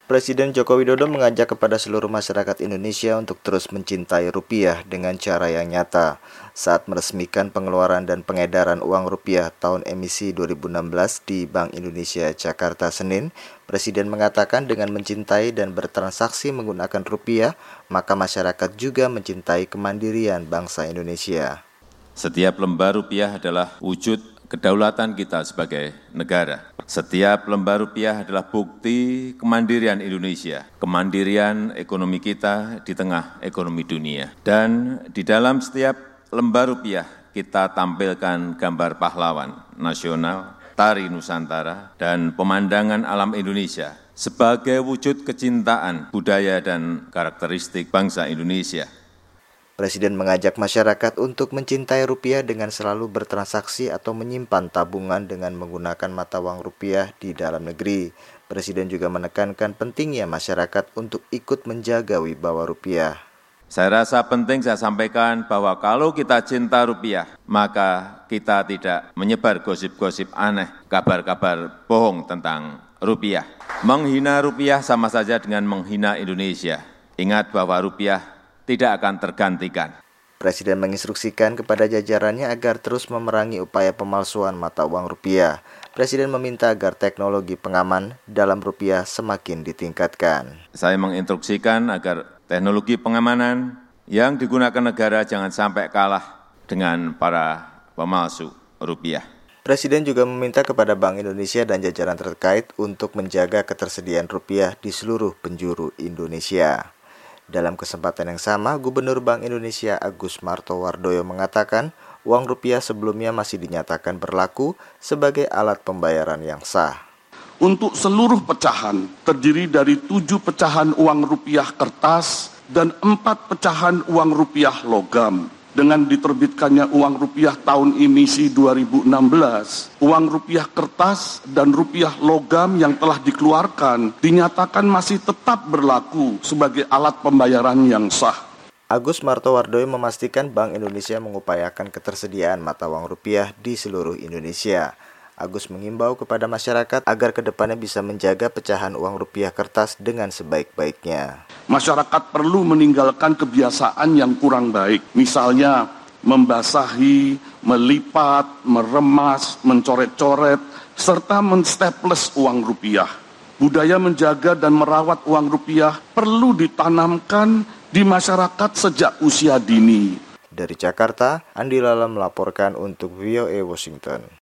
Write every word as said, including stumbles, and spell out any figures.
Presiden Joko Widodo mengajak kepada seluruh masyarakat Indonesia untuk terus mencintai rupiah dengan cara yang nyata. Saat meresmikan pengeluaran dan pengedaran uang rupiah tahun emisi dua ribu enam belas di Bank Indonesia Jakarta Senin, Presiden mengatakan dengan mencintai dan bertransaksi menggunakan rupiah, maka masyarakat juga mencintai kemandirian bangsa Indonesia. Setiap lembar rupiah adalah wujud kedaulatan kita sebagai negara. Setiap lembar rupiah adalah bukti kemandirian Indonesia, kemandirian ekonomi kita di tengah ekonomi dunia. Dan di dalam setiap lembar rupiah kita tampilkan gambar pahlawan nasional, tari Nusantara, dan pemandangan alam Indonesia sebagai wujud kecintaan budaya dan karakteristik bangsa Indonesia. Presiden mengajak masyarakat untuk mencintai rupiah dengan selalu bertransaksi atau menyimpan tabungan dengan menggunakan mata uang rupiah di dalam negeri. Presiden juga menekankan pentingnya masyarakat untuk ikut menjaga wibawa rupiah. Saya rasa penting saya sampaikan bahwa kalau kita cinta rupiah, maka kita tidak menyebar gosip-gosip aneh, kabar-kabar bohong tentang rupiah. Menghina rupiah sama saja dengan menghina Indonesia. Ingat bahwa rupiah tidak akan tergantikan. Presiden menginstruksikan kepada jajarannya agar terus memerangi upaya pemalsuan mata uang rupiah. Presiden meminta agar teknologi pengaman dalam rupiah semakin ditingkatkan. Saya menginstruksikan agar teknologi pengamanan yang digunakan negara jangan sampai kalah dengan para pemalsu rupiah. Presiden juga meminta kepada Bank Indonesia dan jajaran terkait untuk menjaga ketersediaan rupiah di seluruh penjuru Indonesia. Dalam kesempatan yang sama, Gubernur Bank Indonesia Agus Martowardoyo mengatakan uang rupiah sebelumnya masih dinyatakan berlaku sebagai alat pembayaran yang sah. Untuk seluruh pecahan terdiri dari tujuh pecahan uang rupiah kertas dan empat pecahan uang rupiah logam. Dengan diterbitkannya uang rupiah tahun emisi dua ribu enam belas, uang rupiah kertas dan rupiah logam yang telah dikeluarkan dinyatakan masih tetap berlaku sebagai alat pembayaran yang sah. Agus Martowardoyo memastikan Bank Indonesia mengupayakan ketersediaan mata uang rupiah di seluruh Indonesia. Agus mengimbau kepada masyarakat agar kedepannya bisa menjaga pecahan uang rupiah kertas dengan sebaik-baiknya. Masyarakat perlu meninggalkan kebiasaan yang kurang baik, misalnya membasahi, melipat, meremas, mencoret-coret, serta menstaples uang rupiah. Budaya menjaga dan merawat uang rupiah perlu ditanamkan di masyarakat sejak usia dini. Dari Jakarta, Andi Lala melaporkan untuk V O A Washington.